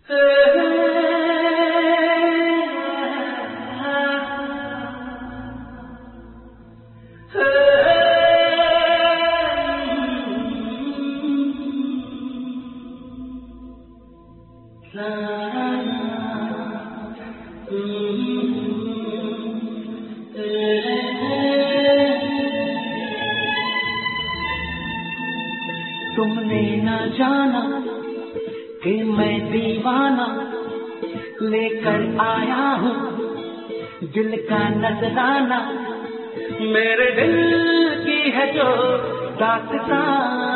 तुमने न जाना कि मैं दीवाना लेकर आया हूँ दिल का नजराना, मेरे दिल की है जो दास्तां।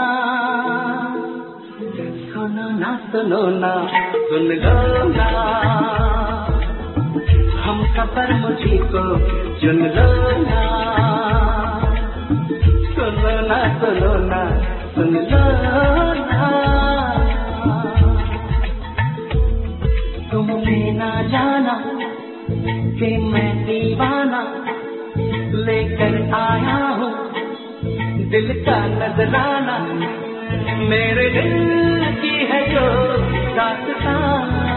सुनो ना सुनो ना सुन लो ना, हम सफर मुझी को चुन लो ना। सुनो ना सुनो ना सुन लो ना, तुमने ना जाना कि मैं दीवाना लेकर आया हूँ दिल का नजराना, मेरे दिल की है जो दास्तां।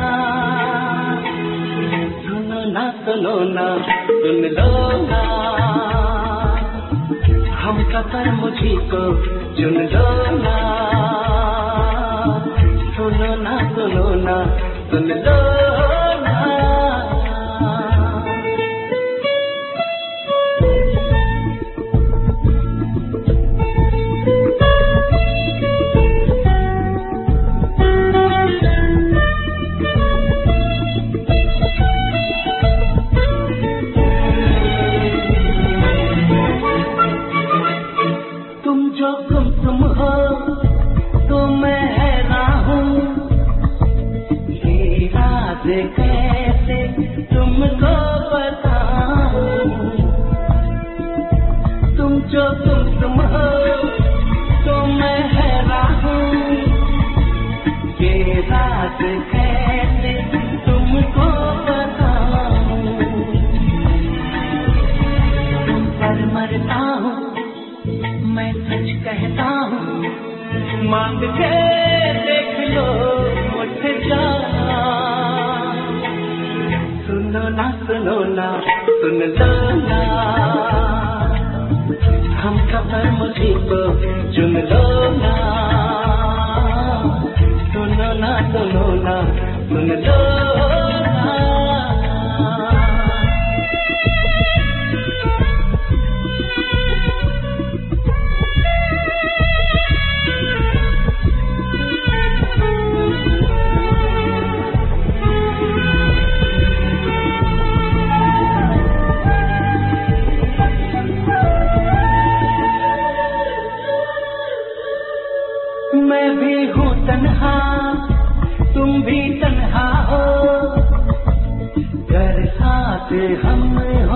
सुनो ना सुन लो ना, हम सफर मुझी को चुन लो ना। सुनो ना सुन लो ना। तुम जो तुम हो तो मैं हैरान हूँ, ये राज कैसे तुमको बताऊं। तुम जो तुम हो तो मैं हैरान हूँ, ये राज कैसे तुमको बताऊं। तुम पर मरता हूँ मैं सच कहता हूँ, मांग के देख लो मुझे जान। सुनो ना सुन लो ना, हम खबर मुझी को चुन लो ना। सुनो ना सुन लो ना। मैं भी हूँ तन्हा तुम भी तन्हा हो, घर साथ हम